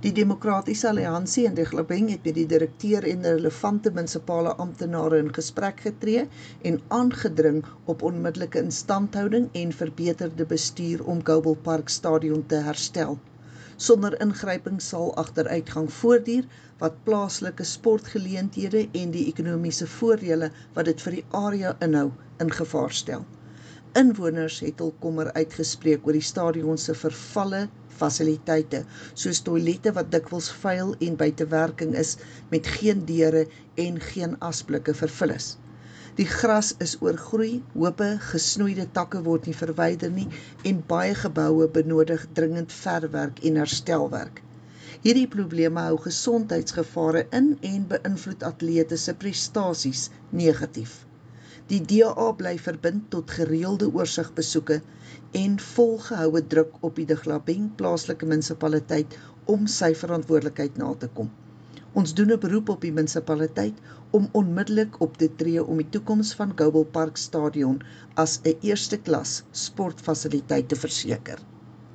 Die Demokratiese Alliansie in Diglabeing het met die direkteur en relevante munisipale amptenare in gesprek getree en aangedring op onmiddellike instandhouding en verbeterde bestuur om Goble Park Stadion te herstel. Sonder ingryping sal agteruitgang voortduur wat plaaslike sportgeleenthede en die ekonomiese voordele wat dit vir die area inhou in gevaar stel. Inwoners het hul kommer uitgespreek oor die stadion se vervalle fasiliteite, soos toilette wat dikwels vuil en buite werking is met geen deure en geen asblikke vir vullis. Die gras is oorgroei, hope gesnoeide takke word nie verwyder nie en baie geboue benodig dringend verwerk en herstelwerk. Hierdie probleme hou gesondheidsgevare in en beïnvloed atlete se prestasies negatief. Die DA bly verbind tot gereelde oorsigbesoeke en volgehoue druk op die Diglabeing plaaslike munisipaliteit om sy verantwoordelikheid na te kom. Ons doen 'n beroep op die munisipaliteit om onmiddellik op te tree om die toekoms van Goble Park Stadion as 'n eerste klas sportfasiliteit te verseker.